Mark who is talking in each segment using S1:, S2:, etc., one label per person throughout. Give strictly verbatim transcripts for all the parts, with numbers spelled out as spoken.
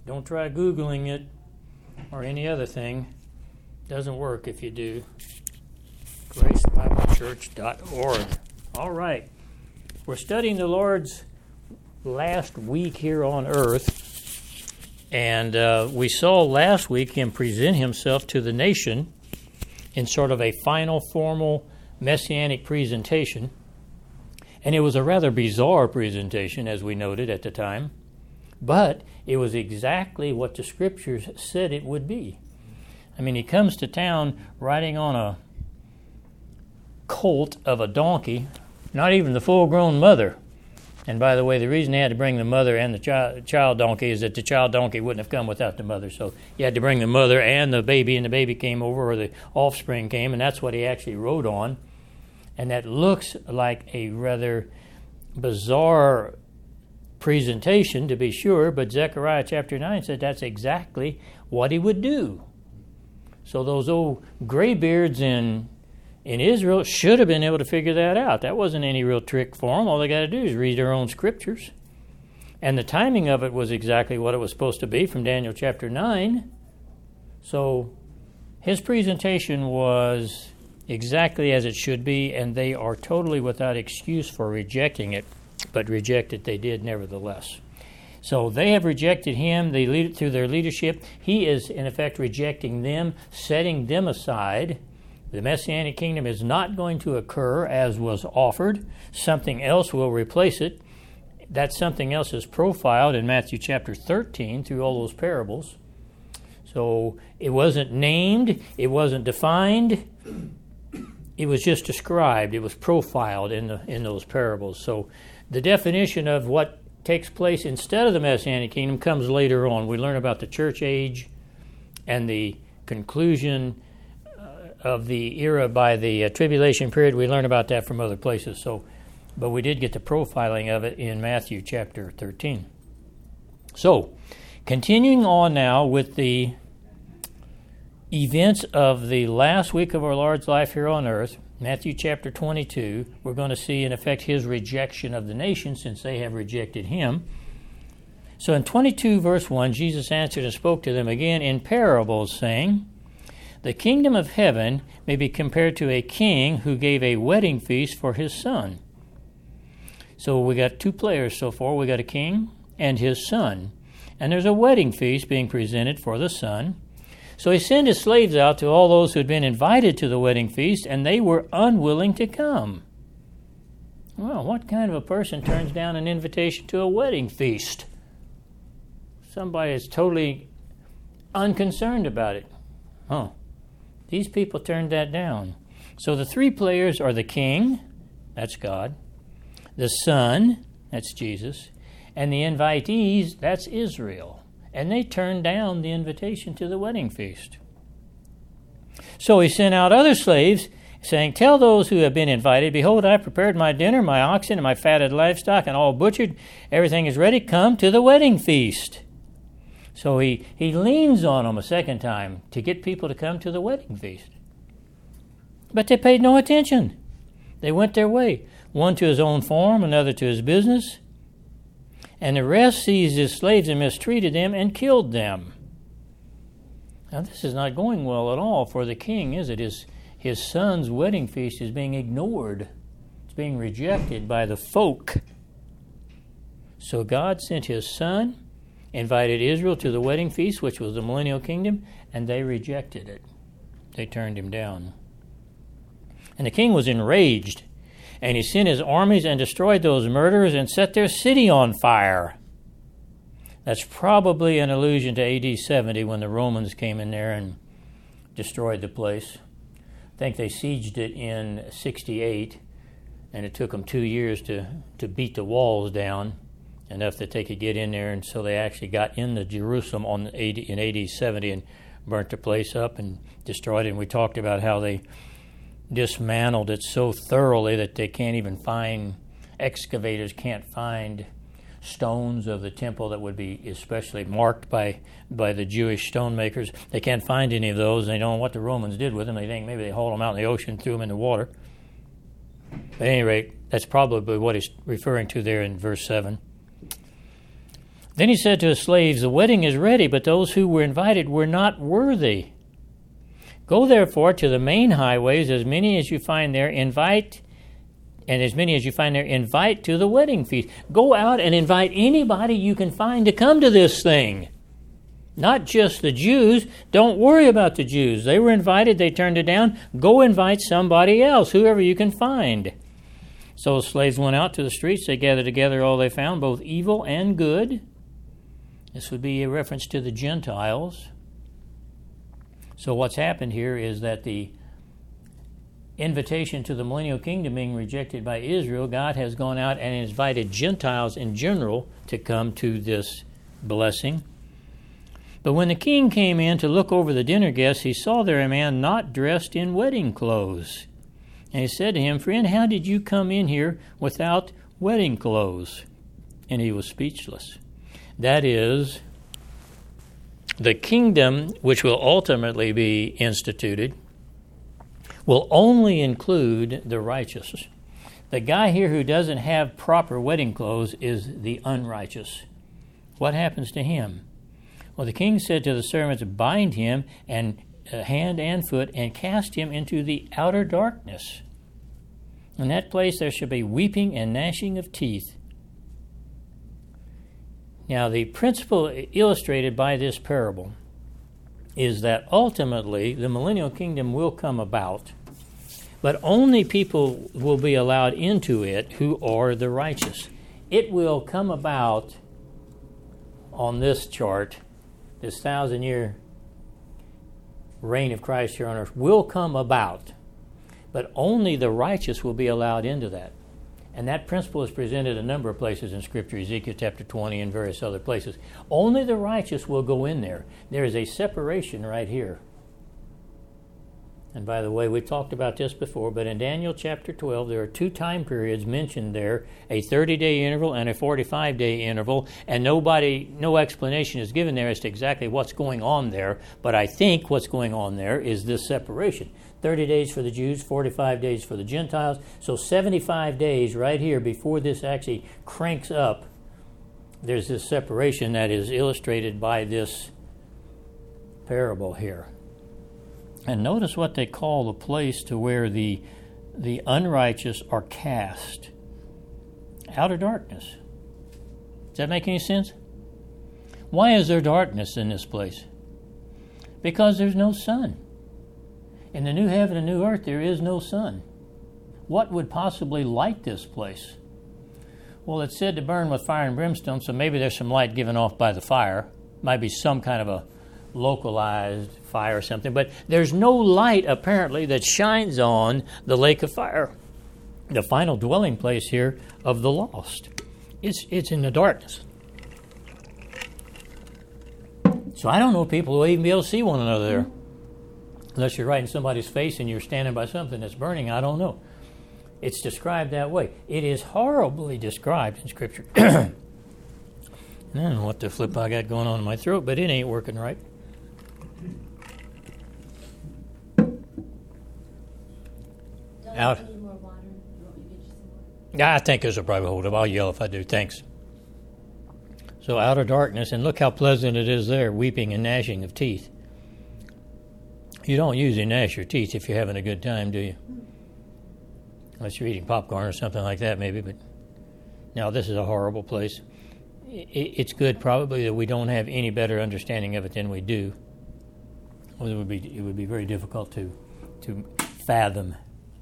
S1: Don't try Googling it or any other thing. Doesn't work if you do. grace bible church dot org. All right. We're studying the Lord's last week here on earth. And uh, we saw last week him present himself to the nation in sort of a final formal messianic presentation. And it was a rather bizarre presentation, as we noted at the time. But it was exactly what the Scriptures said it would be. I mean, he comes to town riding on a colt of a donkey, not even the full-grown mother. And by the way, the reason they had to bring the mother and the child, child donkey is that the child donkey wouldn't have come without the mother. So you had to bring the mother and the baby, and the baby came over, or the offspring came, and that's what he actually rode on. And that looks like a rather bizarre presentation, to be sure, but Zechariah chapter nine said that's exactly what he would do. So those old graybeards in in Israel should have been able to figure that out. That wasn't any real trick for them. All they got to do is read their own scriptures. And the timing of it was exactly what it was supposed to be from Daniel chapter nine. So his presentation was exactly as it should be, and they are totally without excuse for rejecting it, but reject it they did nevertheless. So they have rejected him. They lead it through their leadership. He is, in effect, rejecting them, setting them aside. The Messianic kingdom is not going to occur as was offered. Something else will replace it. That something else is profiled in Matthew chapter thirteen through all those parables. So it wasn't named. It wasn't defined. It was just described. It was profiled in the in those parables. So the definition of what takes place instead of the Messianic kingdom comes later on. We learn about the church age and the conclusion of the era by the uh, tribulation period. We learn about that from other places. So, but we did get the profiling of it in Matthew chapter thirteen. So, continuing on now with the events of the last week of our Lord's life here on earth, Matthew chapter twenty-two, we're going to see in effect his rejection of the nation since they have rejected him. So in twenty-two verse one, Jesus answered and spoke to them again in parables, saying, "The kingdom of heaven may be compared to a king who gave a wedding feast for his son." So we got two players so far. We got a king and his son. And there's a wedding feast being presented for the son. So he sent his slaves out to all those who had been invited to the wedding feast, and they were unwilling to come. Well, what kind of a person turns down an invitation to a wedding feast? Somebody is totally unconcerned about it. Huh. These people turned that down. So the three players are the king, that's God, the son, that's Jesus, and the invitees, that's Israel. And they turned down the invitation to the wedding feast. So he sent out other slaves, saying, "Tell those who have been invited, behold, I prepared my dinner, my oxen, and my fatted livestock, and all butchered. Everything is ready. Come to the wedding feast." So he, he leans on them a second time to get people to come to the wedding feast. But they paid no attention. They went their way, one to his own farm, another to his business. And the rest seized his slaves and mistreated them and killed them. Now this is not going well at all for the king, is it? His, his son's wedding feast is being ignored. It's being rejected by the folk. So God sent his son, invited Israel to the wedding feast, which was the millennial kingdom, and they rejected it. They turned him down. And the king was enraged, and he sent his armies and destroyed those murderers and set their city on fire. That's probably an allusion to A D seventy when the Romans came in there and destroyed the place. I think they sieged it in sixty-eight, and it took them two years to, to beat the walls down, enough that they could get in there, and so they actually got into Jerusalem on A D, in A D seventy and burnt the place up and destroyed it. And we talked about how they dismantled it so thoroughly that they can't even find, excavators can't find stones of the temple that would be especially marked by, by the Jewish stonemakers. They can't find any of those. They don't know what the Romans did with them. They think maybe they hauled them out in the ocean and threw them in the water. At any rate, that's probably what he's referring to there in verse seven. Then he said to his slaves, the wedding is ready, but those who were invited were not worthy. Go therefore to the main highways, as many as you find there, invite, and as many as you find there, invite to the wedding feast. Go out and invite anybody you can find to come to this thing. Not just the Jews. Don't worry about the Jews. They were invited, they turned it down. Go invite somebody else, whoever you can find. So the slaves went out to the streets. They gathered together all they found, both evil and good. This would be a reference to the Gentiles. So what's happened here is that the invitation to the millennial kingdom being rejected by Israel, God has gone out and invited Gentiles in general to come to this blessing. But when the king came in to look over the dinner guests, he saw there a man not dressed in wedding clothes. And he said to him, Friend, how did you come in here without wedding clothes? And he was speechless. That is, the kingdom which will ultimately be instituted will only include the righteous. The guy here who doesn't have proper wedding clothes is the unrighteous. What happens to him? Well, the king said to the servants, bind him and uh, hand and foot and cast him into the outer darkness. In that place there shall be weeping and gnashing of teeth. Now, the principle illustrated by this parable is that ultimately the millennial kingdom will come about, but only people will be allowed into it who are the righteous. It will come about on this chart, this thousand-year reign of Christ here on earth will come about, but only the righteous will be allowed into that. And that principle is presented a number of places in Scripture, Ezekiel chapter twenty and various other places. Only the righteous will go in there. There is a separation right here. And by the way, we've talked about this before, but in Daniel chapter twelve, there are two time periods mentioned there, a thirty-day interval and a forty-five day interval, and nobody, no explanation is given there as to exactly what's going on there, but I think what's going on there is this separation. thirty days for the Jews, forty-five days for the Gentiles, so seventy-five days right here before this actually cranks up, there's this separation that is illustrated by this parable here. And notice what they call the place to where the the unrighteous are cast. Outer darkness. Does that make any sense? Why is there darkness in this place? Because there's no sun. In the new heaven and new earth, there is no sun. What would possibly light this place? Well, it's said to burn with fire and brimstone, so maybe there's some light given off by the fire. Might be some kind of a localized fire or something, but there's no light apparently that shines on the lake of fire, the final dwelling place here of the lost. It's it's in the darkness. So I don't know if people will even be able to see one another there, unless you're right in somebody's face and you're standing by something that's burning. I don't know. It's described that way. It is horribly described in Scripture. I don't know what the flip I got going on in my throat, but it ain't working right. Out.
S2: Need more water? You want me to get you some more?
S1: I think this will probably hold up. I'll yell if I do. Thanks. So outer darkness, and look how pleasant it is there, weeping and gnashing of teeth. You don't usually gnash your teeth if you're having a good time, do you? Unless you're eating popcorn or something like that, maybe. But now this is a horrible place. It's good probably that we don't have any better understanding of it than we do. Well, it would be it would be very difficult to to fathom.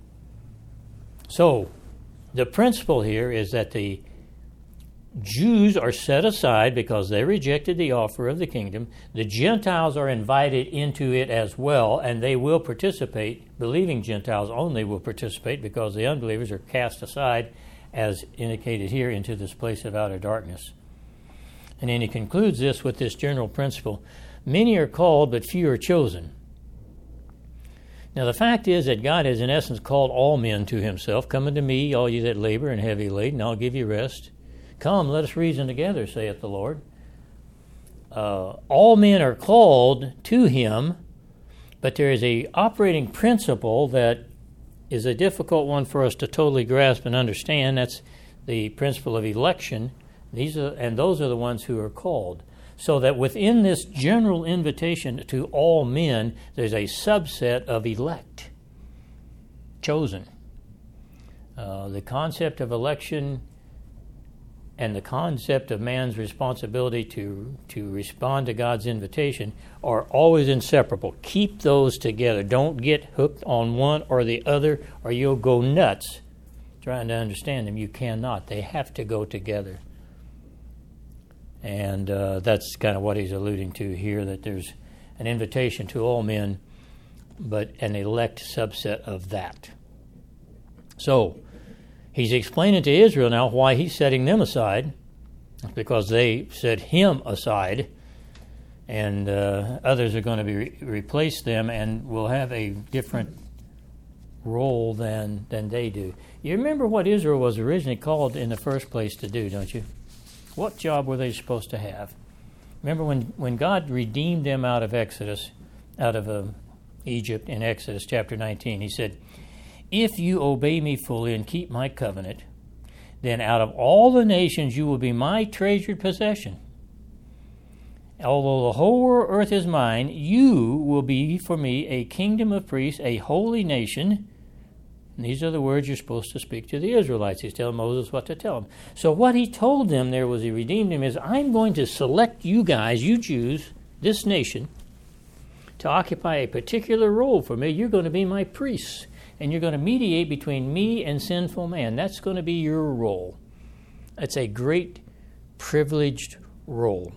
S1: So, the principle here is that the Jews are set aside because they rejected the offer of the kingdom. The Gentiles are invited into it as well, and they will participate. Believing Gentiles only will participate because the unbelievers are cast aside, as indicated here, into this place of outer darkness. And then he concludes this with this general principle. Many are called, but few are chosen. Now the fact is that God has in essence called all men to himself. Come unto me, all you that labor and heavy laden, and I'll give you rest. Come, let us reason together, saith the Lord. Uh, all men are called to him, but there is a operating principle that is a difficult one for us to totally grasp and understand. That's the principle of election. These are, and those are the ones who are called. So that within this general invitation to all men, there's a subset of elect, chosen. Uh, the concept of election and the concept of man's responsibility to, to respond to God's invitation are always inseparable. Keep those together. Don't get hooked on one or the other, or you'll go nuts trying to understand them. You cannot. They have to go together. And uh, that's kind of what he's alluding to here, that there's an invitation to all men, but an elect subset of that. So, he's explaining to Israel now why he's setting them aside, because they set him aside, and uh, others are going to be re- replace them and will have a different role than than they do. You remember what Israel was originally called in the first place to do, don't you? What job were they supposed to have? Remember when, when God redeemed them out of Exodus, out of uh, Egypt in Exodus chapter nineteen, he said, "If you obey me fully and keep my covenant, then out of all the nations you will be my treasured possession. Although the whole earth is mine, you will be for me a kingdom of priests, a holy nation." And these are the words you're supposed to speak to the Israelites. He's telling Moses what to tell them. So what he told them there was he redeemed them is, I'm going to select you guys, you Jews, this nation, to occupy a particular role for me. You're going to be my priests. And you're going to mediate between me and sinful man. That's going to be your role. It's a great, privileged role.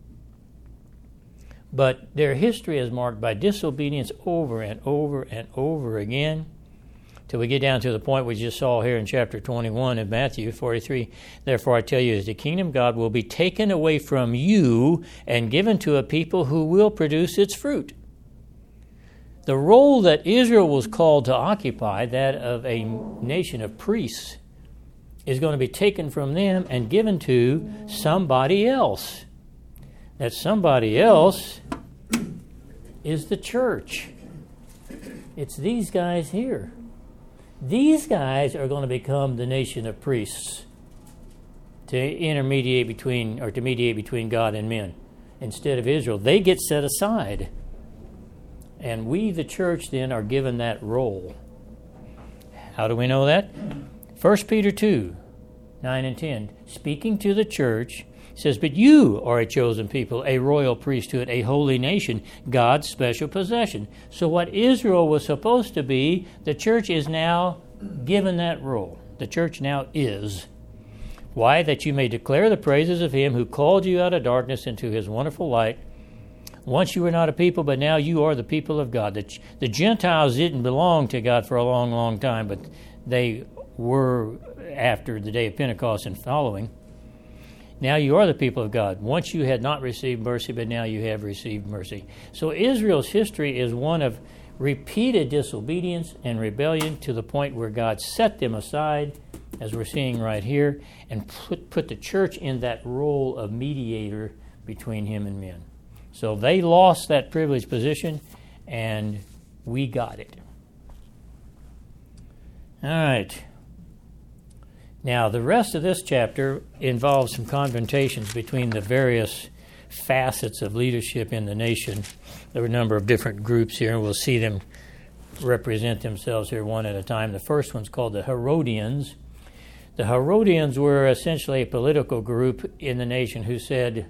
S1: But their history is marked by disobedience over and over and over again, till we get down to the point we just saw here in chapter twenty-one of Matthew forty-three. "Therefore I tell you, as the kingdom of God will be taken away from you and given to a people who will produce its fruit." The role that Israel was called to occupy, that of a nation of priests, is going to be taken from them and given to somebody else. That somebody else is the church. It's these guys here. These guys are going to become the nation of priests to intermediate between, or to mediate between God and men. Instead of Israel, they get set aside. And we, the church, then, are given that role. How do we know that? First Peter two, nine and ten, speaking to the church, says, "But you are a chosen people, a royal priesthood, a holy nation, God's special possession." So what Israel was supposed to be, the church is now given that role. The church now is. Why? That you may declare the praises of him who called you out of darkness into his wonderful light. Once you were not a people, but now you are the people of God. The, the Gentiles didn't belong to God for a long, long time, but they were after the day of Pentecost and following. Now you are the people of God. Once you had not received mercy, but now you have received mercy. So Israel's history is one of repeated disobedience and rebellion to the point where God set them aside, as we're seeing right here, and put, put the church in that role of mediator between him and men. So they lost that privileged position, and we got it. All right. Now, the rest of this chapter involves some confrontations between the various facets of leadership in the nation. There were a number of different groups here, and we'll see them represent themselves here one at a time. The first one's called the Herodians. The Herodians were essentially a political group in the nation who said,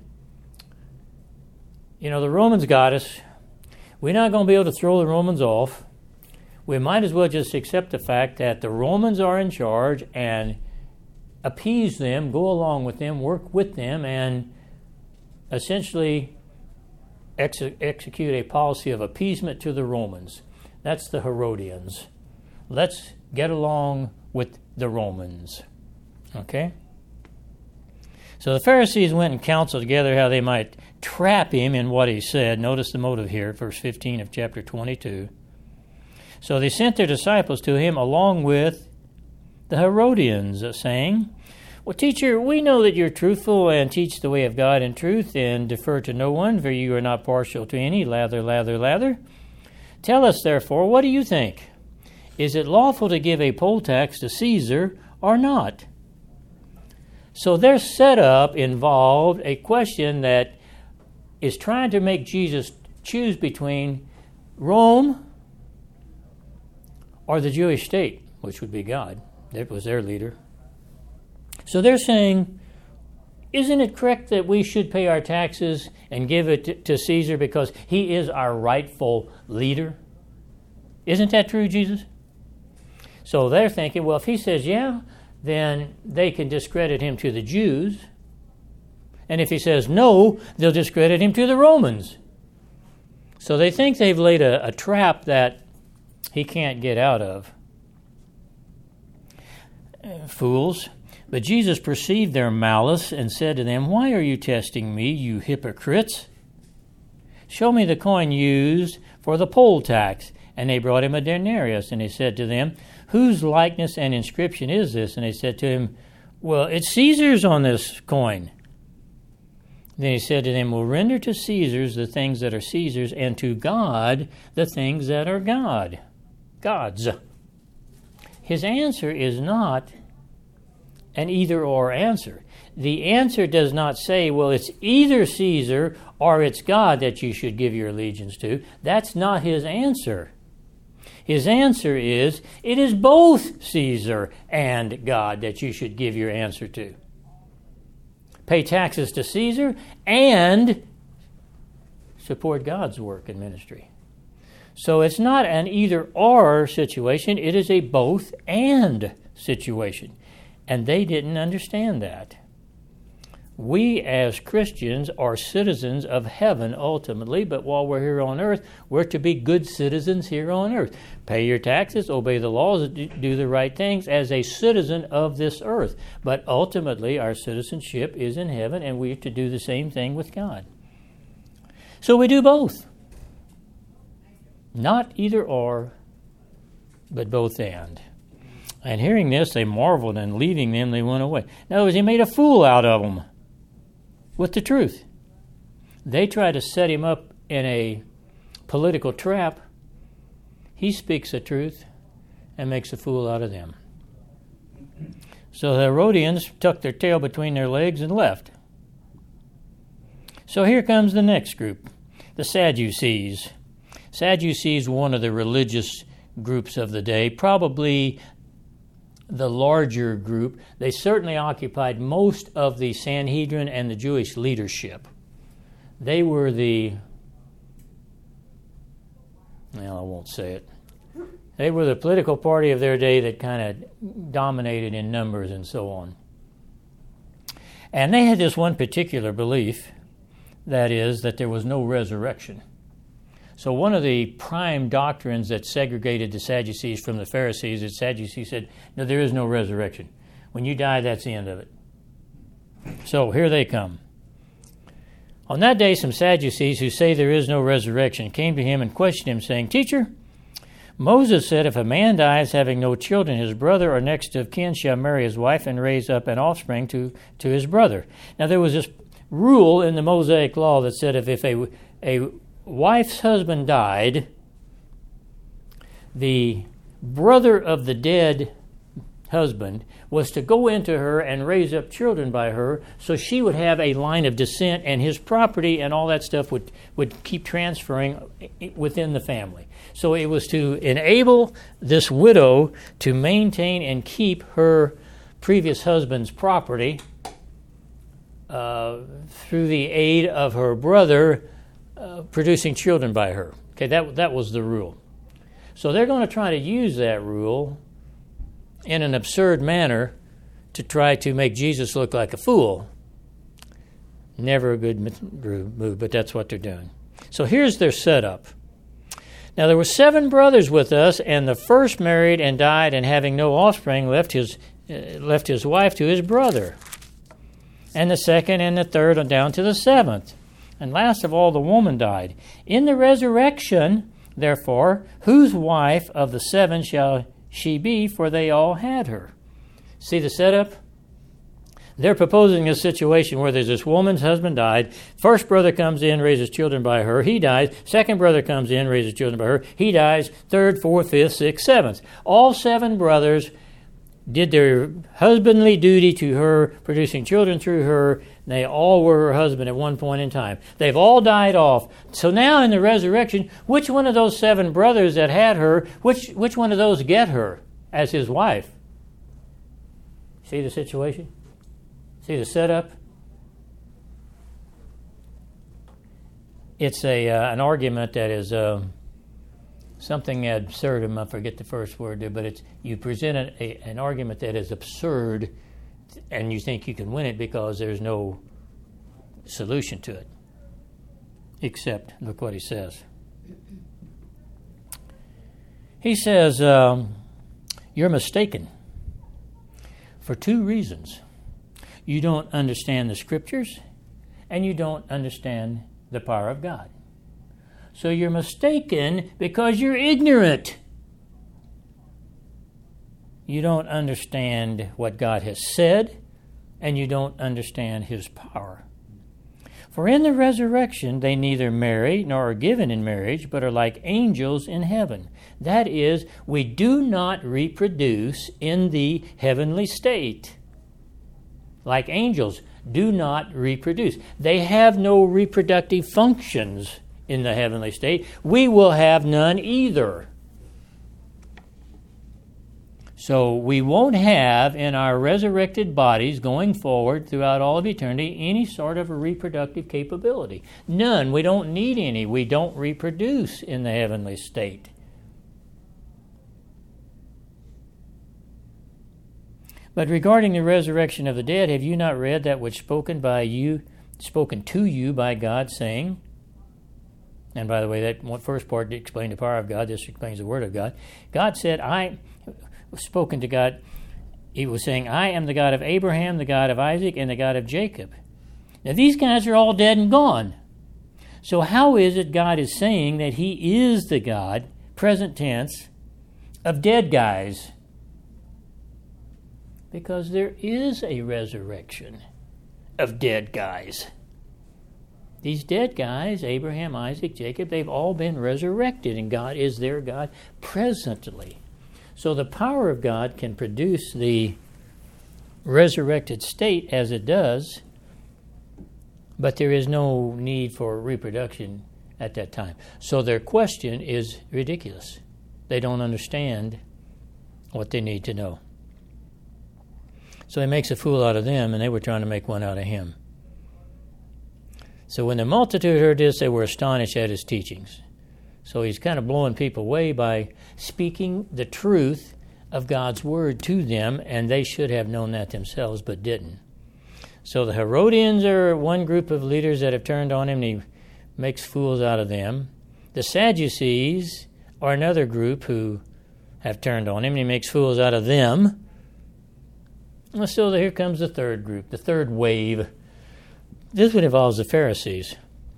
S1: you know, the Romans got us. We're not going to be able to throw the Romans off. We might as well just accept the fact that the Romans are in charge and appease them, go along with them, work with them, and essentially ex- execute a policy of appeasement to the Romans. That's the Herodians. Let's get along with the Romans. Okay? So the Pharisees went and counseled together how they might trap him in what he said. Notice the motive here, verse fifteen of chapter twenty-two. So they sent their disciples to him along with the Herodians, saying, "Well, teacher, we know that you're truthful and teach the way of God in truth and defer to no one, for you are not partial to any. Lather, lather, lather. Tell us, therefore, what do you think? Is it lawful to give a poll tax to Caesar or not?" So their setup involved a question that is trying to make Jesus choose between Rome or the Jewish state, which would be God. That was their leader. So they're saying, isn't it correct that we should pay our taxes and give it to Caesar because he is our rightful leader? Isn't that true, Jesus? So they're thinking, well, if he says yeah, then they can discredit him to the Jews. And if he says no, they'll discredit him to the Romans. So they think they've laid a, a trap that he can't get out of. Uh, fools. But Jesus perceived their malice and said to them, why are you testing me, you hypocrites? Show me the coin used for the poll tax. And they brought him a denarius. And he said to them, whose likeness and inscription is this? And they said to him, well, it's Caesar's on this coin. Then he said to them, well, render to Caesar's the things that are Caesar's, and to God the things that are God. God's. His answer is not an either-or answer. The answer does not say, well, it's either Caesar or it's God that you should give your allegiance to. That's not his answer. His answer is, it is both Caesar and God that you should give your answer to. Pay taxes to Caesar and support God's work and ministry. So it's not an either-or situation, it is a both-and situation. And they didn't understand that. We as Christians are citizens of heaven ultimately, but while we're here on earth, we're to be good citizens here on earth. Pay your taxes, obey the laws, do the right things as a citizen of this earth. But ultimately, our citizenship is in heaven, and we have to do the same thing with God. So we do both. Not either or, but both and. And hearing this, they marveled, and leaving them, they went away. In other words, he made a fool out of them with the truth. They try to set him up in a political trap. He speaks the truth and makes a fool out of them. So the Herodians tucked their tail between their legs and left. So here comes the next group, the Sadducees. Sadducees were one of the religious groups of the day, probably the larger group. They certainly occupied most of the Sanhedrin and the Jewish leadership. They were the, well, I won't say it. They were the political party of their day that kind of dominated in numbers and so on. And they had this one particular belief, that is, that there was no resurrection. So one of the prime doctrines that segregated the Sadducees from the Pharisees is Sadducees said, no, there is no resurrection. When you die, that's the end of it. So here they come. On that day, some Sadducees who say there is no resurrection came to him and questioned him, saying, Teacher, Moses said if a man dies having no children, his brother or next of kin shall marry his wife and raise up an offspring to, to his brother. Now there was this rule in the Mosaic law that said if, if a, a wife's husband died, the brother of the dead husband was to go into her and raise up children by her, so she would have a line of descent, and his property and all that stuff would, would keep transferring within the family. So it was to enable this widow to maintain and keep her previous husband's property uh, through the aid of her brother uh, producing children by her. Okay, that that was the rule. So they're going to try to use that rule in an absurd manner to try to make Jesus look like a fool. Never a good move, but that's what they're doing. So here's their setup. Now there were seven brothers with us, and the first married and died, and having no offspring left his uh, left his wife to his brother. And the second and the third and down to the seventh. And last of all the woman died. In the resurrection, therefore, whose wife of the seven shall she be, for they all had her. See the setup? They're proposing a situation where there's this woman's husband died. First brother comes in, raises children by her. He dies. Second brother comes in, raises children by her. He dies. Third, fourth, fifth, sixth, seventh. All seven brothers did their husbandly duty to her, producing children through her. They all were her husband at one point in time. They've all died off. So now in the resurrection, which one of those seven brothers that had her, which, which one of those get her as his wife? See the situation? See the setup? It's a uh, an argument that is uh, something absurdum. I forget the first word there, but it's you present a, an argument that is absurd, and you think you can win it because there's no solution to it. Except, look what he says. He says, um, you're mistaken for two reasons. You don't understand the Scriptures, and you don't understand the power of God. So you're mistaken because you're ignorant. You don't understand what God has said, and you don't understand His power. For in the resurrection they neither marry nor are given in marriage, but are like angels in heaven. That is, we do not reproduce in the heavenly state. Like angels do not reproduce. They have no reproductive functions in the heavenly state. We will have none either. So we won't have in our resurrected bodies going forward throughout all of eternity any sort of a reproductive capability. None. We don't need any. We don't reproduce in the heavenly state. But regarding the resurrection of the dead, have you not read that which spoken by you, spoken to you by God, saying, and by the way, that first part explained the power of God, this explains the word of God. God said, I, spoken to God, He was saying, I am the God of Abraham, the God of Isaac, and the God of Jacob. Now these guys are all dead and gone. So how is it God is saying that He is the God, present tense, of dead guys? Because there is a resurrection of dead guys. These dead guys, Abraham, Isaac, Jacob, they've all been resurrected, and God is their God presently. So the power of God can produce the resurrected state as it does, but there is no need for reproduction at that time. So their question is ridiculous. They don't understand what they need to know. So He makes a fool out of them, and they were trying to make one out of Him. So when the multitude heard this, they were astonished at His teachings. So He's kind of blowing people away by speaking the truth of God's word to them, and they should have known that themselves, but didn't. So the Herodians are one group of leaders that have turned on Him, and He makes fools out of them. The Sadducees are another group who have turned on Him, and He makes fools out of them. So here comes the third group, the third wave. This one involves the Pharisees.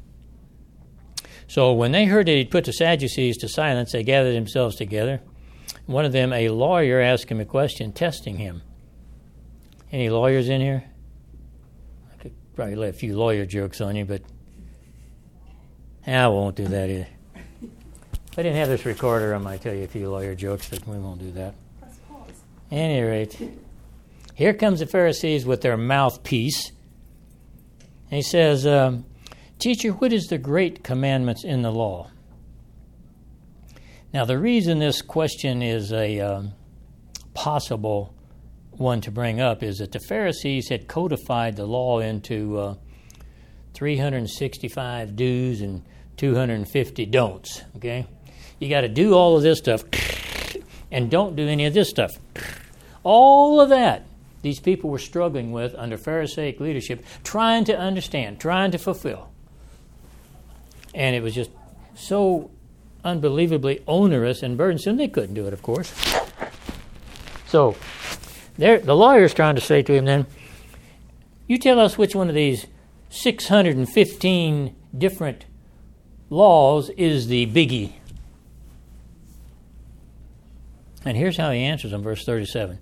S1: So when they heard that He'd put the Sadducees to silence, they gathered themselves together. One of them, a lawyer, asked Him a question, testing Him. Any lawyers in here? I could probably lay a few lawyer jokes on you, but I won't do that either. If I didn't have this recorder, I might tell you a few lawyer jokes, but we won't do that.
S2: Press pause.
S1: At any rate, here comes the Pharisees with their mouthpiece. And he says, um, Teacher, what is the great commandments in the law? Now, the reason this question is a um, possible one to bring up is that the Pharisees had codified the law into uh, three hundred sixty-five do's and two hundred fifty don'ts. Okay, you got to do all of this stuff and don't do any of this stuff. All of that these people were struggling with under Pharisaic leadership, trying to understand, trying to fulfill. And it was just so unbelievably onerous and burdensome, they couldn't do it, of course. So the lawyer's trying to say to him then, you tell us which one of these six hundred fifteen different laws is the biggie. And here's how he answers in verse thirty-seven.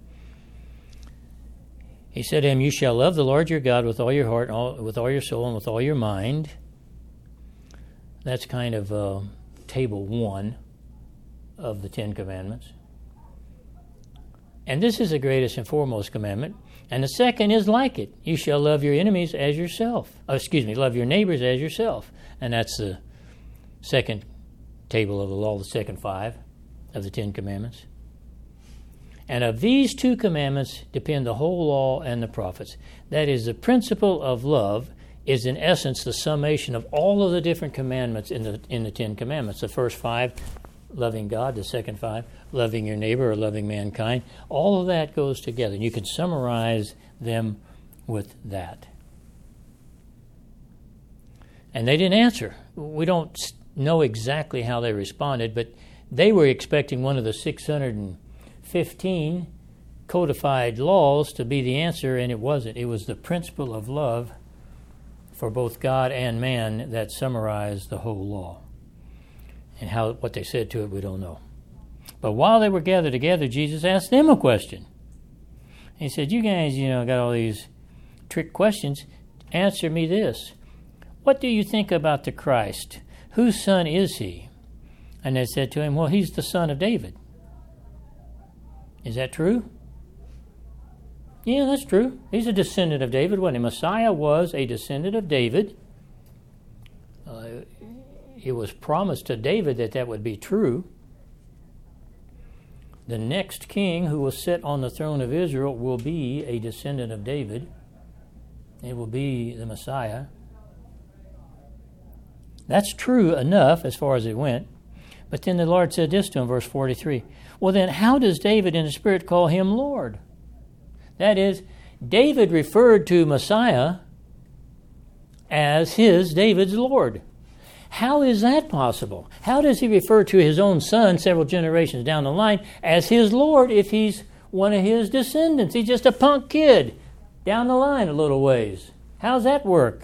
S1: He said to him, you shall love the Lord your God with all your heart, all, with all your soul, and with all your mind. That's kind of uh, table one of the Ten Commandments. And this is the greatest and foremost commandment. And the second is like it. You shall love your enemies as yourself. Oh, excuse me, love your neighbors as yourself. And that's the second table of the law, the second five of the Ten Commandments. And of these two commandments depend the whole law and the prophets. That is, the principle of love is in essence the summation of all of the different commandments in the in the Ten Commandments. The first five, loving God. The second five, loving your neighbor or loving mankind. All of that goes together. And you can summarize them with that. And they didn't answer. We don't know exactly how they responded, but they were expecting one of the six hundred fifteen codified laws to be the answer, and it wasn't. It was the principle of love for both God and man that summarized the whole law. And how what they said to it, we don't know. But while they were gathered together, Jesus asked them a question. He said, you guys, you know, got all these trick questions. Answer me this. What do you think about the Christ? Whose son is he? And they said to him, well, he's the son of David. Is that true? Yeah, that's true. He's a descendant of David, wasn't he? Messiah was a descendant of David. Uh, it was promised to David that that would be true. The next king who will sit on the throne of Israel will be a descendant of David. It will be the Messiah. That's true enough as far as it went. But then the Lord said this to him, verse forty-three. Well, then how does David in the Spirit call him Lord? That is, David referred to Messiah as his, David's Lord. How is that possible? How does he refer to his own son several generations down the line as his Lord if he's one of his descendants? He's just a punk kid down the line a little ways. How's that work?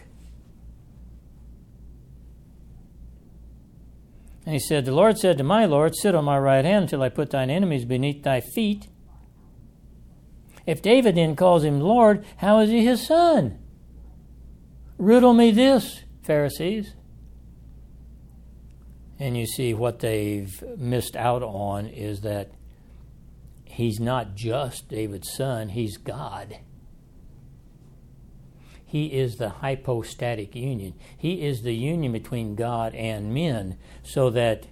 S1: And he said, the Lord said to my Lord, sit on my right hand until I put thine enemies beneath thy feet. If David then calls him Lord, how is he his son? Riddle me this, Pharisees. And you see what they've missed out on is that he's not just David's son, he's God. He is the hypostatic union. He is the union between God and men, so that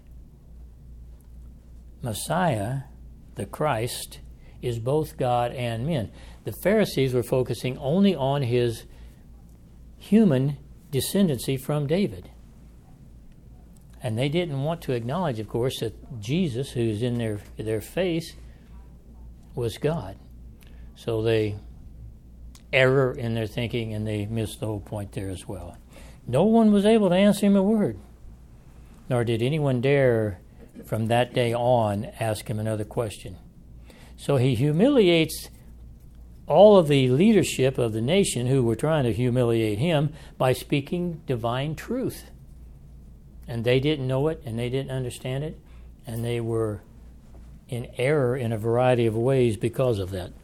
S1: Messiah, the Christ, is both God and men. The Pharisees were focusing only on his human descendancy from David. And they didn't want to acknowledge, of course, that Jesus, who's in their, their face, was God. So they error in their thinking, and they missed the whole point there as well. No one was able to answer him a word, nor did anyone dare from that day on ask him another question. So he humiliates all of the leadership of the nation who were trying to humiliate him by speaking divine truth. And they didn't know it, and they didn't understand it, and they were in error in a variety of ways because of that.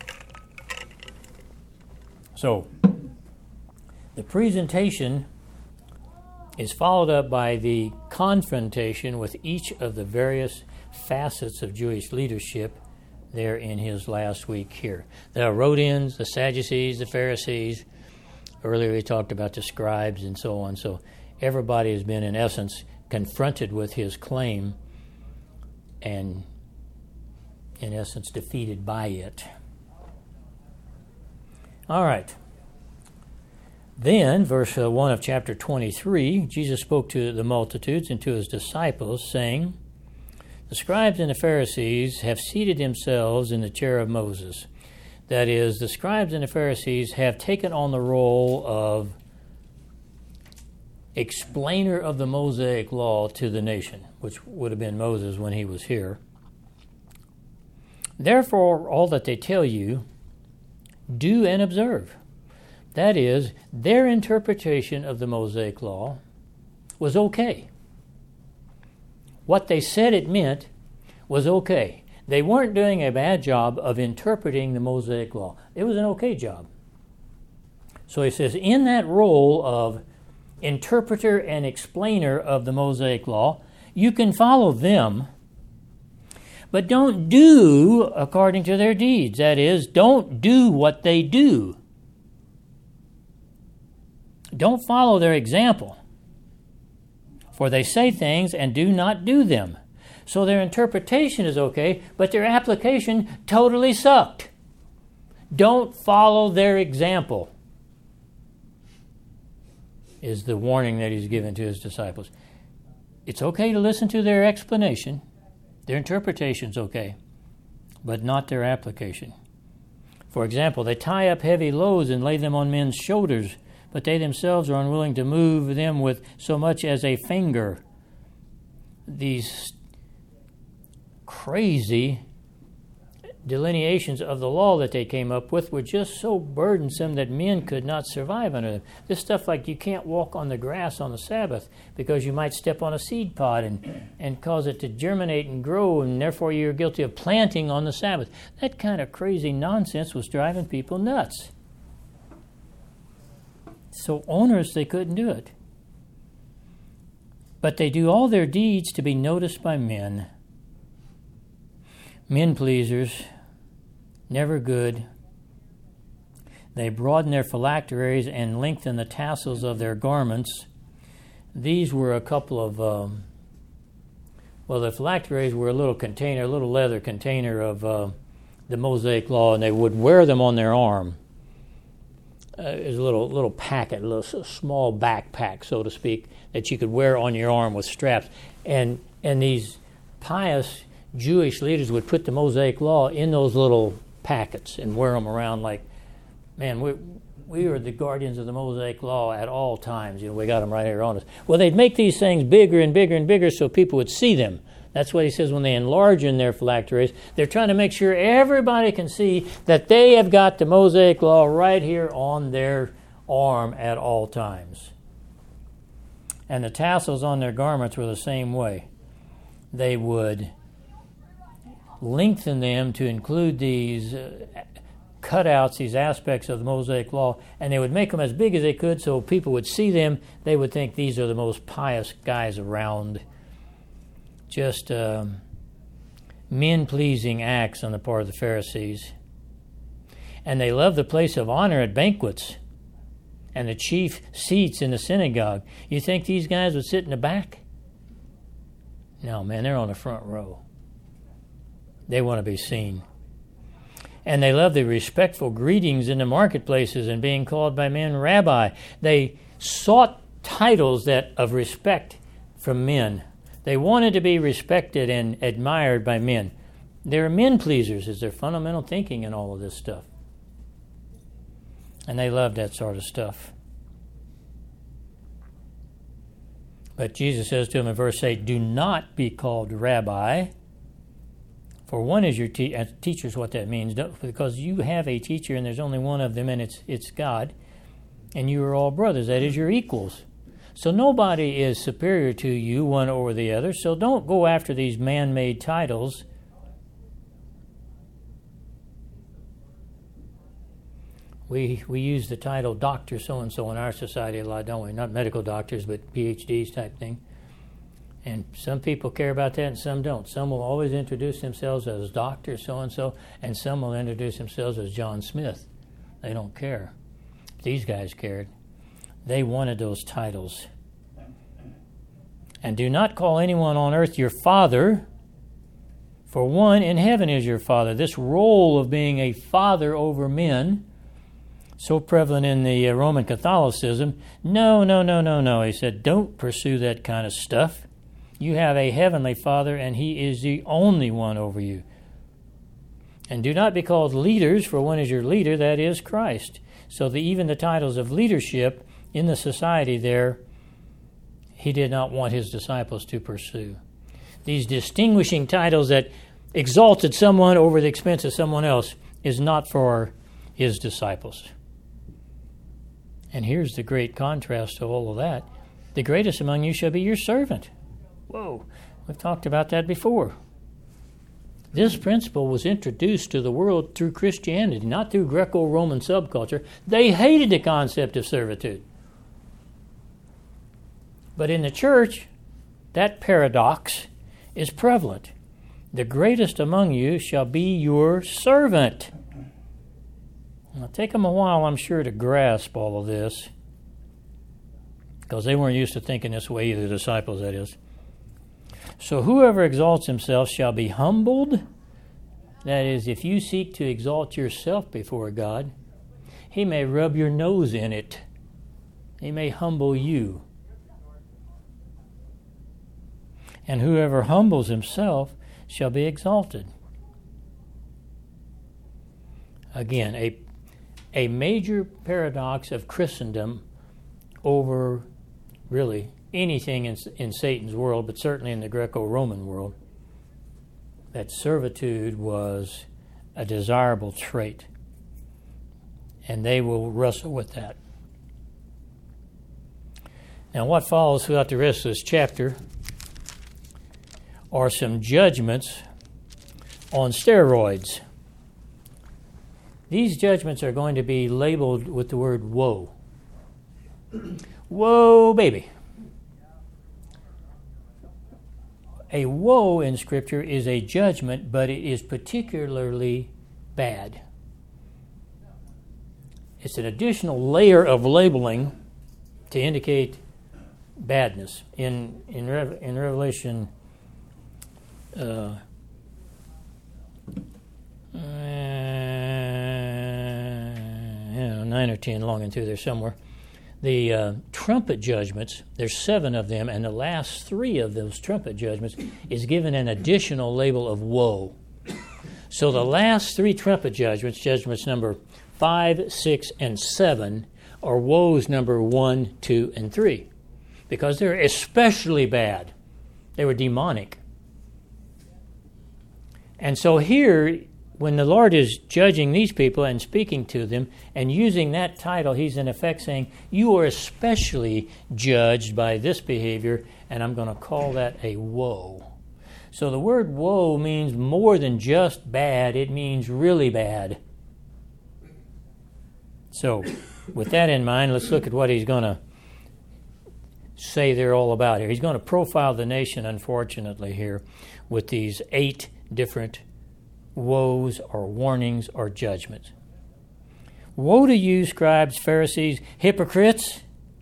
S1: So, the presentation is followed up by the confrontation with each of the various facets of Jewish leadership there in his last week here. The Herodians, the Sadducees, the Pharisees. Earlier he talked about the scribes and so on. So everybody has been, in essence, confronted with his claim and, in essence, defeated by it. All right. Then, verse one of chapter twenty-three, Jesus spoke to the multitudes and to his disciples, saying, the scribes and the Pharisees have seated themselves in the chair of Moses. That is, the scribes and the Pharisees have taken on the role of explainer of the Mosaic law to the nation, which would have been Moses when he was here. Therefore, all that they tell you, do and observe. That is, their interpretation of the Mosaic law was okay. What they said it meant was okay. They weren't doing a bad job of interpreting the Mosaic law. It was an okay job. So he says, in that role of interpreter and explainer of the Mosaic law, you can follow them, but don't do according to their deeds. That is, don't do what they do. Don't follow their example. For they say things and do not do them. So their interpretation is okay, but their application totally sucked. Don't follow their example, is the warning that he's given to his disciples. It's okay to listen to their explanation. Their interpretation's okay, but not their application. For example, they tie up heavy loads and lay them on men's shoulders, but they themselves are unwilling to move them with so much as a finger. These crazy delineations of the law that they came up with were just so burdensome that men could not survive under them. This stuff like you can't walk on the grass on the Sabbath because you might step on a seed pod and, and cause it to germinate and grow, and therefore you're guilty of planting on the Sabbath. That kind of crazy nonsense was driving people nuts. So onerous they couldn't do it. But they do all their deeds to be noticed by men. Men pleasers, never good. They broaden their phylacteries and lengthen the tassels of their garments. These were a couple of, um, well, the phylacteries were a little container, a little leather container of uh, the Mosaic Law, and they would wear them on their arm. Uh, it was a little little packet, a little small backpack, so to speak, that you could wear on your arm with straps. And and these pious Jewish leaders would put the Mosaic Law in those little packets and wear them around like, man, we we are the guardians of the Mosaic Law at all times. You know, we got them right here on us. Well, they'd make these things bigger and bigger and bigger so people would see them. That's what he says when they enlarge in their phylacteries. They're trying to make sure everybody can see that they have got the Mosaic Law right here on their arm at all times. And the tassels on their garments were the same way. They would lengthen them to include these uh, cutouts, these aspects of the Mosaic Law, and they would make them as big as they could so people would see them. They would think these are the most pious guys around. Just um, men-pleasing acts on the part of the Pharisees. And they loved the place of honor at banquets and the chief seats in the synagogue. You think these guys would sit in the back? No, man, they're on the front row. They want to be seen. And they love the respectful greetings in the marketplaces and being called by men rabbi. They sought titles that of respect from men. They wanted to be respected and admired by men. They're men pleasers is their fundamental thinking in all of this stuff. And they loved that sort of stuff. But Jesus says to him in verse eight, do not be called rabbi, for one is your te- uh, teacher is what that means, because you have a teacher and there's only one of them, and it's it's God, and you are all brothers, that is, you're equals. So nobody is superior to you, one over the other, so don't go after these man-made titles. We we use the title Doctor so-and-so in our society a lot, don't we? Not medical doctors, but P H Ds type thing. And some people care about that and some don't. Some will always introduce themselves as Doctor so-and-so, and some will introduce themselves as John Smith. They don't care. These guys cared. They wanted those titles. And do not call anyone on earth your father, for one in heaven is your Father. This role of being a father over men, so prevalent in the uh, Roman Catholicism. No, no, no, no, no. He said, don't pursue that kind of stuff. You have a heavenly Father, and He is the only one over you. And do not be called leaders, for one is your leader, that is Christ. So the, even the titles of leadership in the society there, He did not want His disciples to pursue. These distinguishing titles that exalted someone over the expense of someone else is not for His disciples. And here's the great contrast to all of that. The greatest among you shall be your servant. Whoa, we've talked about that before. This principle was introduced to the world through Christianity, not through Greco-Roman subculture. They hated the concept of servitude. But in the church, that paradox is prevalent. the greatest among you shall be your servant. It'll take them a while, I'm sure, to grasp all of this, because they weren't used to thinking this way either, the disciples, that is. So whoever exalts himself shall be humbled. That is, if you seek to exalt yourself before God, He may rub your nose in it. He may humble you. And whoever humbles himself shall be exalted. Again, a, a major paradox of Christendom over really anything in, in Satan's world, but certainly in the Greco-Roman world, that servitude was a desirable trait. And they will wrestle with that. Now, what follows throughout the rest of this chapter are some judgments on steroids. These judgments are going to be labeled with the word woe. Woe, baby. A woe in Scripture is a judgment, but it is particularly bad. It's an additional layer of labeling to indicate badness. In in, Rev, in Revelation uh, uh, nine or ten, long and through there somewhere, the uh, trumpet judgments, there's seven of them, and the last three of those trumpet judgments is given an additional label of woe. So the last three trumpet judgments, judgments number five, six, and seven, are woes number one, two, and three, because they're especially bad. They were demonic. And so here, when the Lord is judging these people and speaking to them and using that title, He's in effect saying, you are especially judged by this behavior, and I'm going to call that a woe. So the word woe means more than just bad. It means really bad. So with that in mind, let's look at what He's going to say they're all about here. He's going to profile the nation, unfortunately, here with these eight different woes or warnings or judgments. Woe to you, scribes, Pharisees, hypocrites!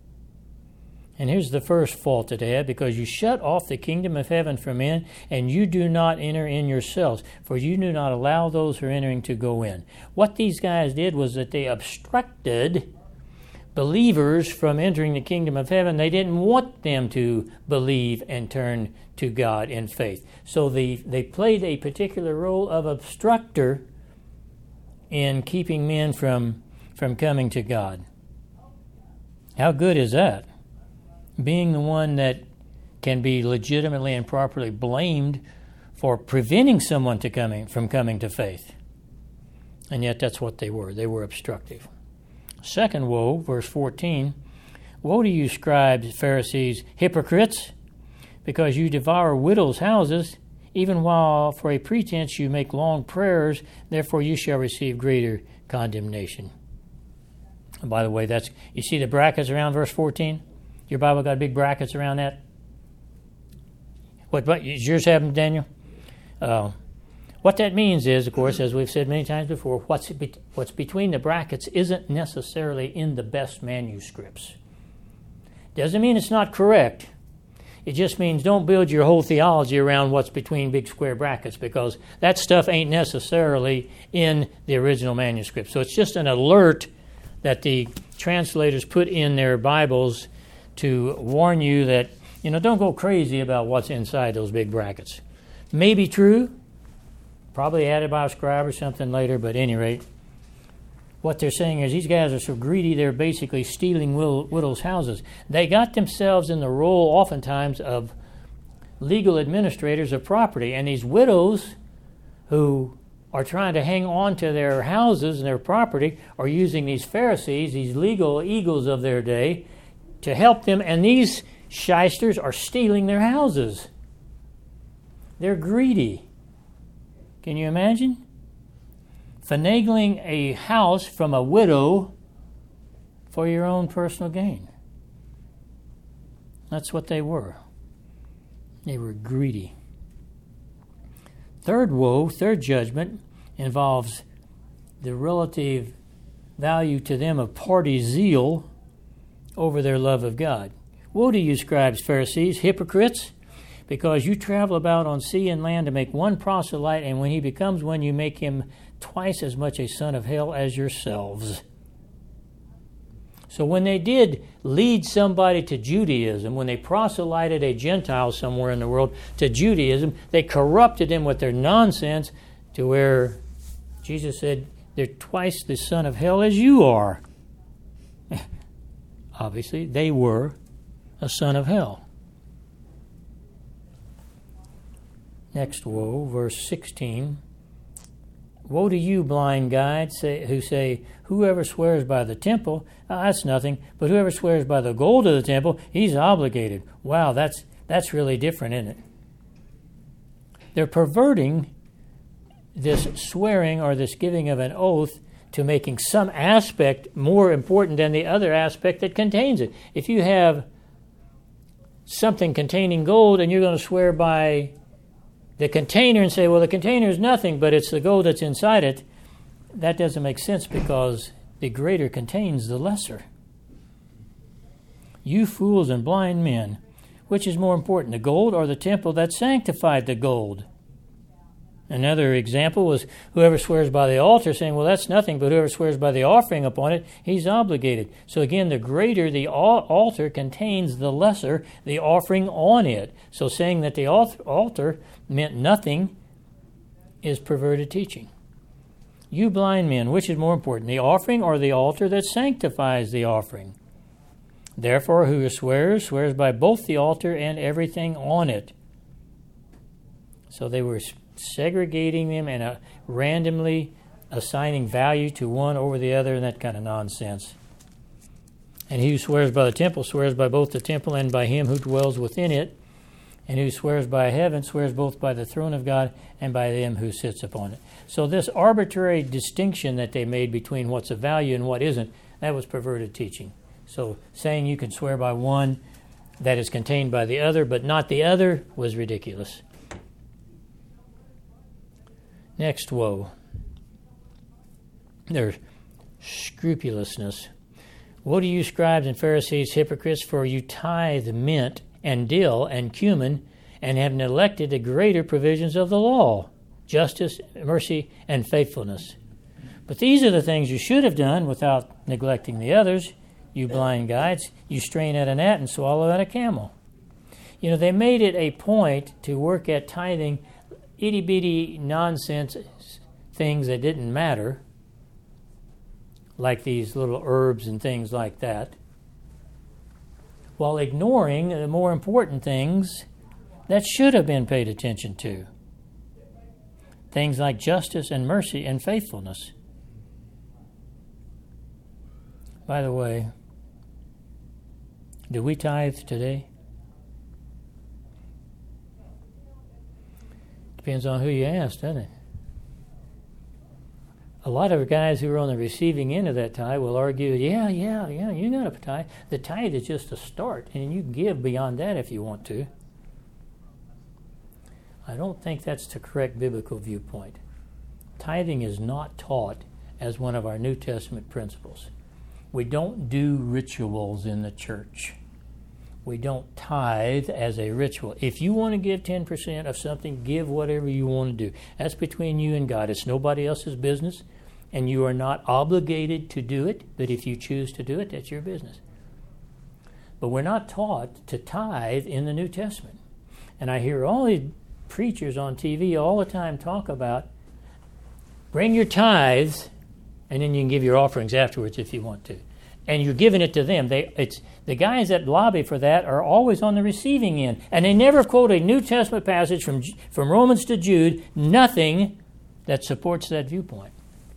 S1: And here's the first fault that they had: because you shut off the kingdom of heaven from men, and you do not enter in yourselves, for you do not allow those who are entering to go in. What these guys did was that they obstructed believers from entering the kingdom of heaven. They didn't want them to believe and turn to God in faith. So they, they played a particular role of obstructor in keeping men from, from coming to God. How good is that? Being the one that can be legitimately and properly blamed for preventing someone to coming, from coming to faith. And yet that's what they were. They were obstructive. Second woe, verse fourteen, woe to you, scribes, Pharisees, hypocrites, because you devour widows' houses, even while for a pretense you make long prayers, therefore you shall receive greater condemnation. And by the way, that's, you see the brackets around verse fourteen? Your Bible got big brackets around that? What, what does yours have them, Daniel? Uh, what that means is, of course, as we've said many times before, what's be, what's between the brackets isn't necessarily in the best manuscripts. Doesn't mean it's not correct. It just means don't build your whole theology around what's between big square brackets, because that stuff ain't necessarily in the original manuscript. So it's just an alert that the translators put in their Bibles to warn you that, you know, don't go crazy about what's inside those big brackets. May be true, probably added by a scribe or something later, but at any rate, what they're saying is these guys are so greedy they're basically stealing widows' houses. They got themselves in the role oftentimes of legal administrators of property, and these widows who are trying to hang on to their houses and their property are using these Pharisees, these legal eagles of their day, to help them, and these shysters are stealing their houses. They're greedy. Can you imagine? Finagling a house from a widow for your own personal gain. That's what they were. They were greedy. Third woe, third judgment, involves the relative value to them of party zeal over their love of God. Woe to you, scribes, Pharisees, hypocrites, because you travel about on sea and land to make one proselyte, and when he becomes one, you make him twice as much a son of hell as yourselves. So when they did lead somebody to Judaism, when they proselyted a Gentile somewhere in the world to Judaism, they corrupted him with their nonsense to where Jesus said, they're twice the son of hell as you are. Obviously, they were a son of hell. Next woe, verse sixteen. Woe to you, blind guides, say, who say, whoever swears by the temple, oh, that's nothing, but whoever swears by the gold of the temple, he's obligated. Wow, that's that's really different, isn't it? They're perverting this swearing or this giving of an oath to making some aspect more important than the other aspect that contains it. If you have something containing gold and you're going to swear by the container and say, well, the container is nothing, but it's the gold that's inside it, that doesn't make sense because the greater contains the lesser. You fools and blind men, which is more important, the gold or the temple that sanctified the gold? Another example was whoever swears by the altar, saying, well, that's nothing, but whoever swears by the offering upon it, he's obligated. So again, the greater the altar contains, the lesser the offering on it. So saying that the altar meant nothing is perverted teaching. You blind men, which is more important, the offering or the altar that sanctifies the offering? Therefore, who swears, swears by both the altar and everything on it. So they were segregating them and uh, randomly assigning value to one over the other, and that kind of nonsense. And he who swears by the temple swears by both the temple and by him who dwells within it. And who swears by heaven swears both by the throne of God and by them who sits upon it. So this arbitrary distinction that they made between what's of value and what isn't, that was perverted teaching. So saying you can swear by one that is contained by the other, but not the other, was ridiculous. Next woe. There's scrupulousness. Woe to you, scribes and Pharisees, hypocrites, for you tithe mint and dill and cumin, and have neglected the greater provisions of the law, justice, mercy, and faithfulness. But these are the things you should have done without neglecting the others, you blind guides. You strain at a gnat and swallow at a camel. You know, they made it a point to work at tithing itty-bitty nonsense things that didn't matter, like these little herbs and things like that, while ignoring the more important things that should have been paid attention to. Things like justice and mercy and faithfulness. By the way, do we tithe today? Depends on who you ask, doesn't it? A lot of guys who are on the receiving end of that tithe will argue, yeah, yeah, yeah, you got a tithe. The tithe is just a start, and you give beyond that if you want to. I don't think that's the correct biblical viewpoint. Tithing is not taught as one of our New Testament principles. We don't do rituals in the church. We don't tithe as a ritual. If you want to give ten percent of something, give whatever you want to do. That's between you and God. It's nobody else's business, and you are not obligated to do it, but if you choose to do it, that's your business. But we're not taught to tithe in the New Testament. And I hear all these preachers on T V all the time talk about bring your tithes, and then you can give your offerings afterwards if you want to. And you're giving it to them. They, it's the guys that lobby for that are always on the receiving end. And they never quote a New Testament passage from, from Romans to Jude, nothing that supports that viewpoint.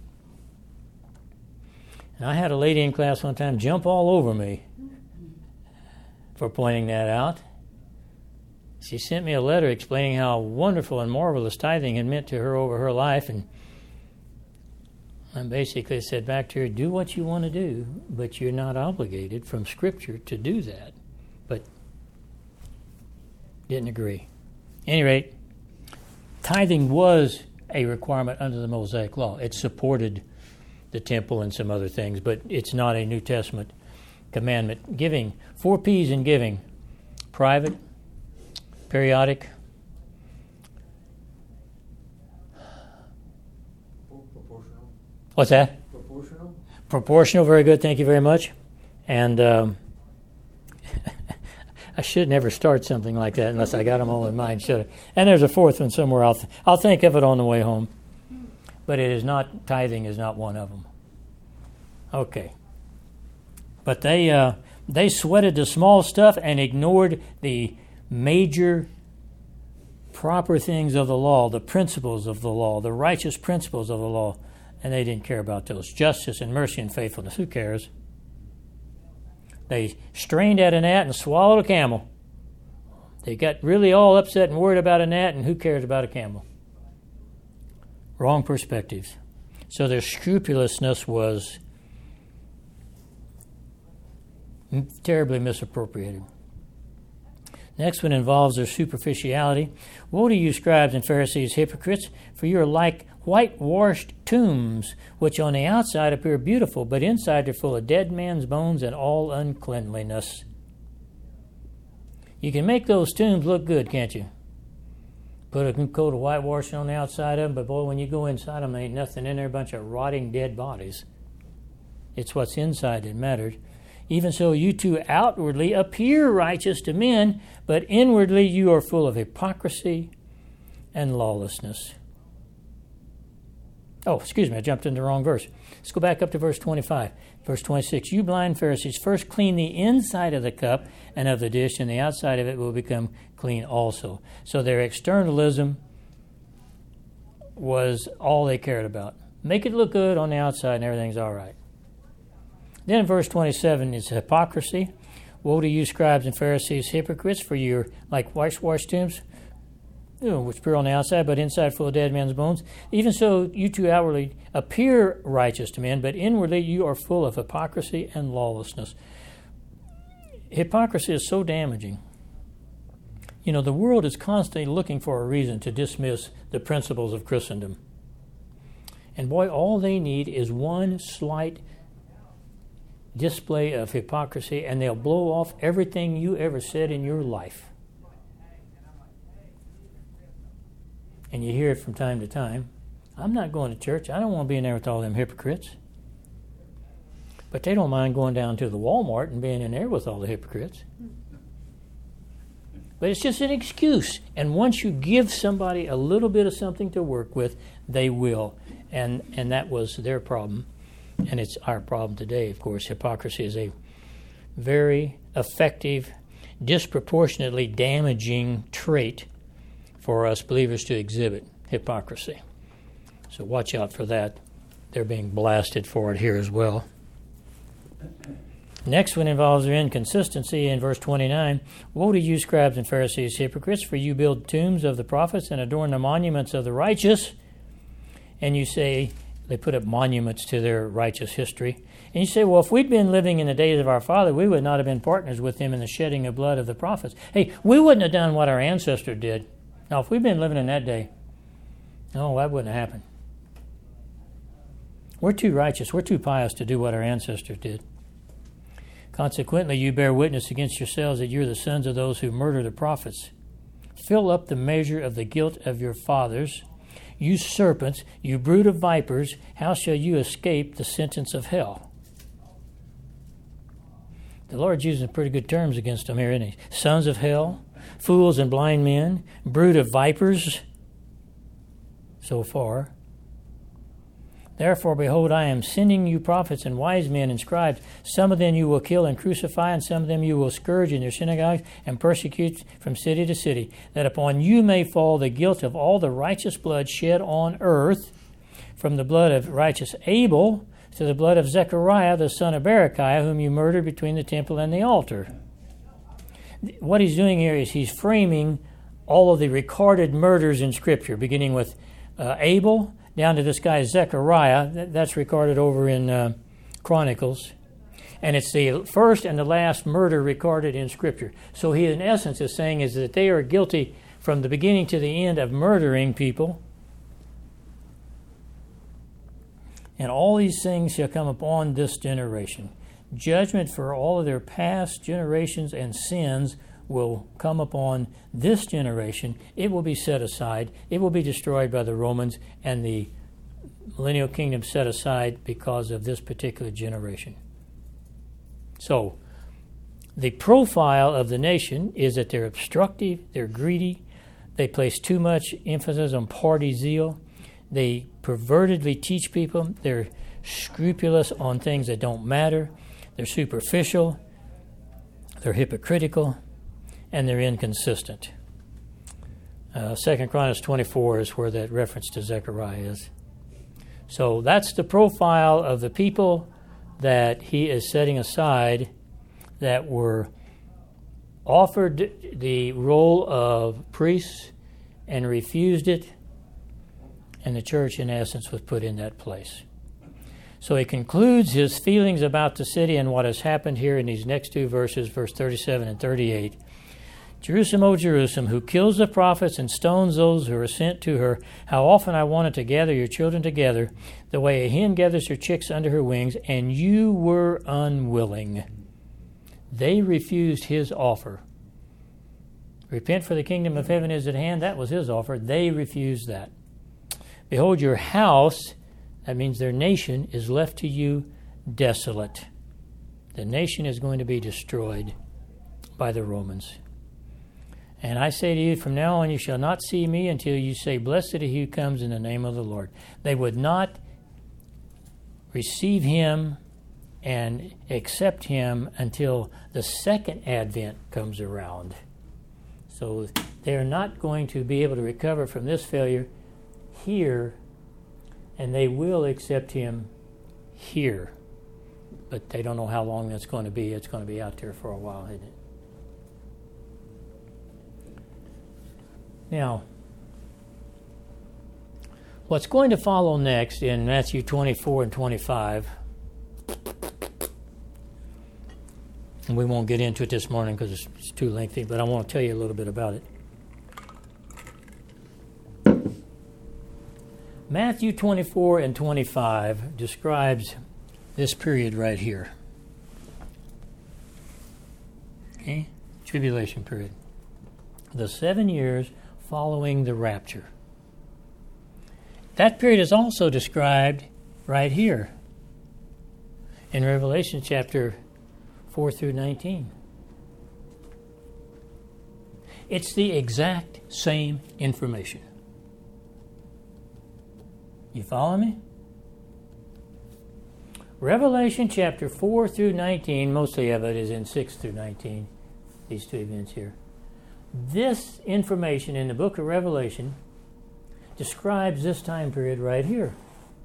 S1: And I had a lady in class one time jump all over me for pointing that out. She sent me a letter explaining how wonderful and marvelous tithing had meant to her over her life, and I basically said back to her, do what you want to do, but you're not obligated from Scripture to do that. But didn't agree. At any rate, tithing was a requirement under the Mosaic Law. It supported the temple and some other things, but it's not a New Testament commandment. Giving, four P's in giving: private, periodic,
S3: proportional.
S1: What's that?
S3: Proportional.
S1: Proportional, very good, thank you very much. And um, I should never start something like that unless I got them all in mind, should I? And there's a fourth one somewhere. I'll, th- I'll think of it on the way home. But it is not, tithing is not one of them. Okay. But they uh, they sweated the small stuff and ignored the major proper things of the law, the principles of the law, the righteous principles of the law, and they didn't care about those. Justice and mercy and faithfulness, who cares? They strained at a gnat and swallowed a camel. They got really all upset and worried about a gnat, and who cares about a camel? Wrong perspectives. So their scrupulousness was terribly misappropriated. Next one involves their superficiality. Woe to you, scribes and Pharisees, hypocrites, for you are like whitewashed tombs, which on the outside appear beautiful, but inside they're full of dead man's bones and all uncleanliness. You can make those tombs look good, can't you? Put a coat of whitewashing on the outside of them, but boy, when you go inside them, there ain't nothing in there, a bunch of rotting dead bodies. It's what's inside that mattered. Even so, you too outwardly appear righteous to men, but inwardly you are full of hypocrisy and lawlessness. Oh, excuse me, I jumped in the wrong verse. Let's go back up to verse twenty-five. Verse twenty-six, you blind Pharisees, first clean the inside of the cup and of the dish, and the outside of it will become clean also. So their externalism was all they cared about. Make it look good on the outside and everything's all right. Then in verse twenty-seven is hypocrisy. Woe to you, scribes and Pharisees, hypocrites, for you're like whitewashed tombs, you know, which appear on the outside, but inside full of dead men's bones. Even so, you too outwardly appear righteous to men, but inwardly you are full of hypocrisy and lawlessness. Hypocrisy is so damaging. You know, the world is constantly looking for a reason to dismiss the principles of Christendom. And boy, all they need is one slight display of hypocrisy, and they'll blow off everything you ever said in your life. And you hear it from time to time. I'm not going to church. I don't want to be in there with all them hypocrites. But they don't mind going down to the Walmart and being in there with all the hypocrites. But it's just an excuse. And once you give somebody a little bit of something to work with, they will. And and that was their problem. And it's our problem today, of course. Hypocrisy is a very effective, disproportionately damaging trait for us believers to exhibit, hypocrisy. So watch out for that. They're being blasted for it here as well. Next one involves their inconsistency in verse twenty-nine. Woe to you, scribes and Pharisees, hypocrites, for you build tombs of the prophets and adorn the monuments of the righteous. And you say, they put up monuments to their righteous history. And you say, well, if we'd been living in the days of our father, we would not have been partners with him in the shedding of blood of the prophets. Hey, we wouldn't have done what our ancestor did. Now, if we'd been living in that day, no, that wouldn't have happened. We're too righteous, we're too pious to do what our ancestors did. Consequently, you bear witness against yourselves that you're the sons of those who murder the prophets. Fill up the measure of the guilt of your fathers. You serpents, you brood of vipers, how shall you escape the sentence of hell? The Lord's using pretty good terms against them here, isn't he? Sons of hell, fools and blind men, brood of vipers, so far. Therefore, behold, I am sending you prophets and wise men and scribes. Some of them you will kill and crucify, and some of them you will scourge in your synagogues and persecute from city to city, that upon you may fall the guilt of all the righteous blood shed on earth, from the blood of righteous Abel to the blood of Zechariah, the son of Berechiah, whom you murdered between the temple and the altar. What he's doing here is he's framing all of the recorded murders in Scripture, beginning with uh, Abel, down to this guy Zechariah. That's recorded over in uh, Chronicles. And it's the first and the last murder recorded in Scripture. So he, in essence, is saying is that they are guilty from the beginning to the end of murdering people. And all these things shall come upon this generation. Judgment for all of their past generations and sins will come upon this generation. It will be set aside. It will be destroyed by the Romans, and the millennial kingdom set aside because of this particular generation. So, the profile of the nation is that they're obstructive, they're greedy, they place too much emphasis on party zeal, they pervertedly teach people, they're scrupulous on things that don't matter, they're superficial, they're hypocritical, and they're inconsistent. Uh, Second Chronicles twenty-four is where that reference to Zechariah is. So that's the profile of the people that he is setting aside that were offered the role of priests and refused it, and the church, in essence, was put in that place. So he concludes his feelings about the city and what has happened here in these next two verses, verse thirty-seven and thirty-eight. Jerusalem, O Jerusalem, who kills the prophets and stones those who are sent to her, how often I wanted to gather your children together, the way a hen gathers her chicks under her wings, and you were unwilling. They refused his offer. Repent, for the kingdom of heaven is at hand. That was his offer. They refused that. Behold, your house, that means their nation, is left to you desolate. The nation is going to be destroyed by the Romans. And I say to you, from now on you shall not see me until you say, blessed is he who comes in the name of the Lord. They would not receive him and accept him until the second advent comes around. So they're not going to be able to recover from this failure here, and they will accept him here. But they don't know how long that's going to be. It's going to be out there for a while, isn't it? Now, what's going to follow next in Matthew twenty-four and twenty-five, and we won't get into it this morning because it's, it's too lengthy, but I want to tell you a little bit about it. Matthew twenty-four and twenty-five describes this period right here. Okay? Tribulation period. The seven years following the rapture. That period is also described right here in Revelation chapter four through nineteen. It's the exact same information. You follow me? Revelation chapter four through nineteen, mostly of it is in six through nineteen, these two events here. This information in the book of Revelation describes this time period right here.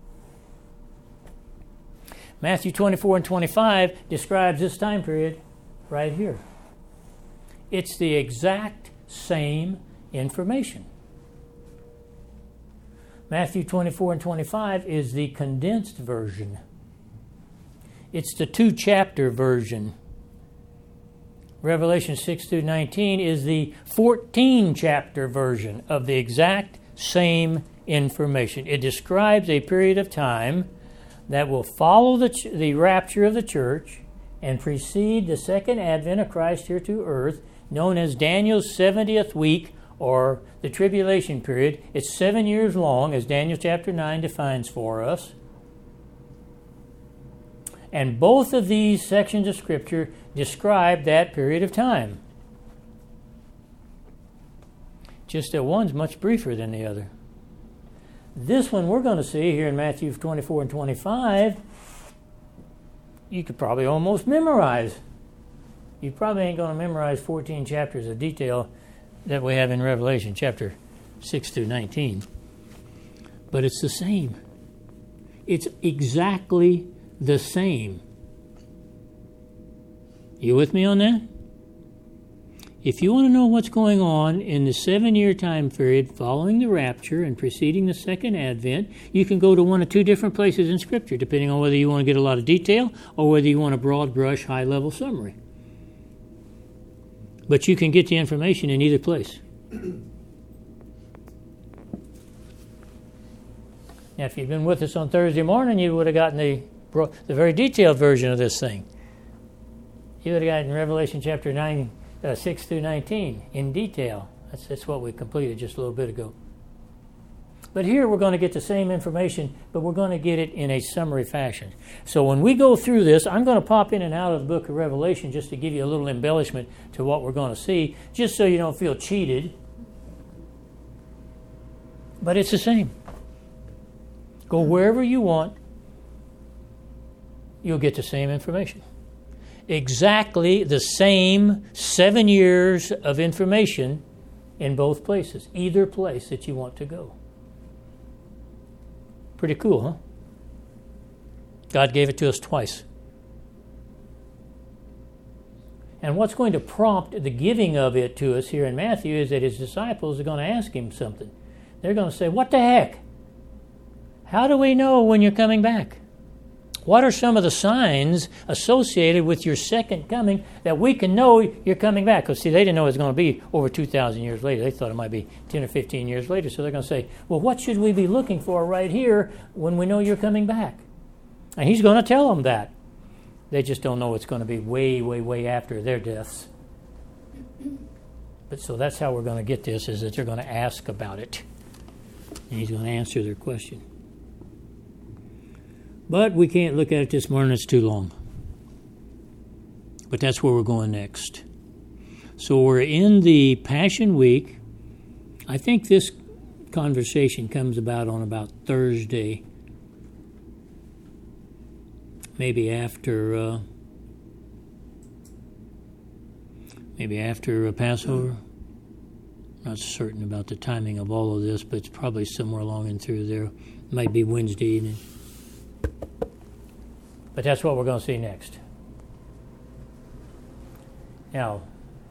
S1: Matthew twenty-four and twenty-five describes this time period right here. It's the exact same information. Matthew twenty-four and twenty-five is the condensed version. It's the two-chapter version. Revelation six through nineteen is the fourteen-chapter version of the exact same information. It describes a period of time that will follow the, ch- the rapture of the church and precede the second advent of Christ here to earth, known as Daniel's seventieth week, or the tribulation period. It's seven years long, as Daniel chapter nine defines for us. And both of these sections of Scripture describe that period of time. Just that one's much briefer than the other. This one we're going to see here in Matthew twenty-four and twenty-five, you could probably almost memorize. You probably ain't going to memorize fourteen chapters of detail that we have in Revelation chapter six through nineteen. But it's the same. It's exactly the same. You with me on that? If you want to know what's going on in the seven-year time period following the rapture and preceding the second advent, you can go to one of two different places in Scripture, depending on whether you want to get a lot of detail or whether you want a broad brush, high-level summary. But you can get the information in either place. Now, if you'd been with us on Thursday morning, you would have gotten the, the very detailed version of this thing. You would have gotten Revelation chapter nine, uh, six through nineteen in detail. That's, that's what we completed just a little bit ago. But here we're going to get the same information, but we're going to get it in a summary fashion. So when we go through this, I'm going to pop in and out of the book of Revelation just to give you a little embellishment to what we're going to see, just so you don't feel cheated. But it's the same. Go wherever you want, you'll get the same information. Exactly the same seven years of information in both places, either place that you want to go. Pretty cool, huh? God gave it to us twice. And what's going to prompt the giving of it to us here in Matthew is that his disciples are going to ask him something. They're going to say, what the heck? How do we know when you're coming back? What are some of the signs associated with your second coming that we can know you're coming back? Because, see, they didn't know it was going to be over two thousand years later. They thought it might be ten or fifteen years later. So they're going to say, well, what should we be looking for right here when we know you're coming back? And he's going to tell them that. They just don't know it's going to be way, way, way after their deaths. But so that's how we're going to get this, is that they're going to ask about it. And he's going to answer their question. But we can't look at it this morning. It's too long. But that's where we're going next. So we're in the Passion Week. I think this conversation comes about on about Thursday. Maybe after, uh, maybe after uh, Passover. Not certain about the timing of all of this, but it's probably somewhere along in through there. Might be Wednesday evening. But that's what we're going to see next. Now,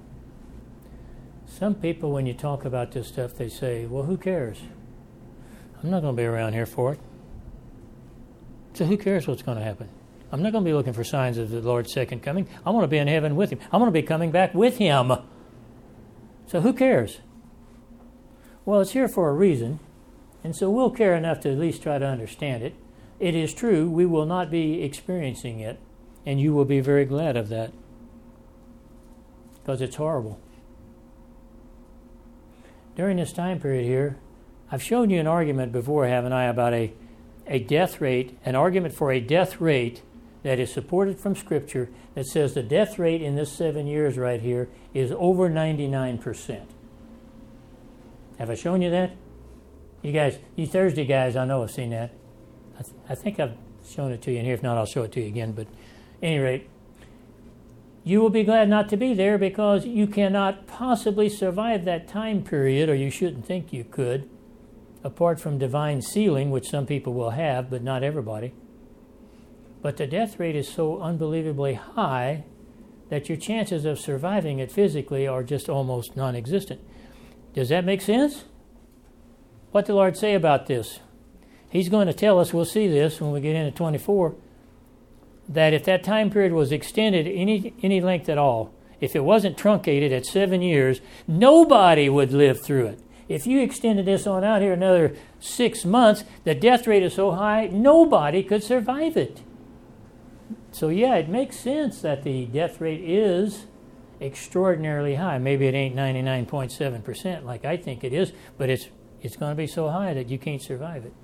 S1: some people, when you talk about this stuff, they say, well, who cares? I'm not going to be around here for it. So who cares what's going to happen? I'm not going to be looking for signs of the Lord's second coming. I want to be in heaven with him. I want to be coming back with him. So who cares? Well, it's here for a reason, and so we'll care enough to at least try to understand it. It is true, we will not be experiencing it, and you will be very glad of that, because it's horrible. During this time period here, I've shown you an argument before, haven't I, about a, a death rate, an argument for a death rate that is supported from Scripture that says the death rate in this seven years right here is over ninety-nine percent. Have I shown you that? You guys, you Thursday guys, I know have seen that. I, th- I think I've shown it to you in here. If not, I'll show it to you again. But at any rate, you will be glad not to be there because you cannot possibly survive that time period, or you shouldn't think you could, apart from divine sealing, which some people will have, but not everybody. But the death rate is so unbelievably high that your chances of surviving it physically are just almost non-existent. Does that make sense? What did the Lord say about this? He's going to tell us, we'll see this when we get into twenty-four, that if that time period was extended any any length at all, if it wasn't truncated at seven years, nobody would live through it. If you extended this on out here another six months, the death rate is so high, nobody could survive it. So yeah, it makes sense that the death rate is extraordinarily high. Maybe it ain't ninety-nine point seven percent like I think it is, but it's it's going to be so high that you can't survive it.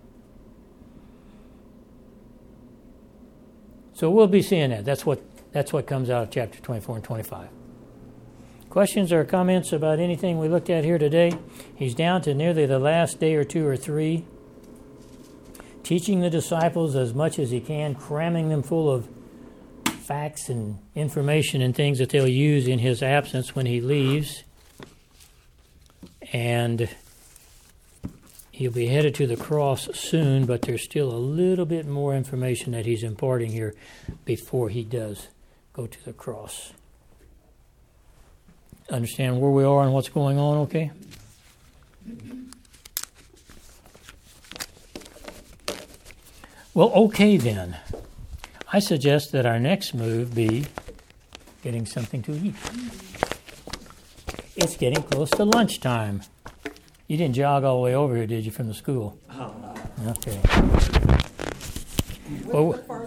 S1: So we'll be seeing that. That's what that's what comes out of chapter twenty-four and twenty-five. Questions or comments about anything we looked at here today? He's down to nearly the last day or two or three, teaching the disciples as much as he can, cramming them full of facts and information and things that they'll use in his absence when he leaves. And he'll be headed to the cross soon, but there's still a little bit more information that he's imparting here before he does go to the cross. Understand where we are and what's going on, okay? Well, okay then. I suggest that our next move be getting something to eat. It's getting close to lunchtime. You didn't jog all the way over here, did you, from the school?
S3: Oh, no.
S1: Okay.
S3: Look,
S1: Well,
S3: look for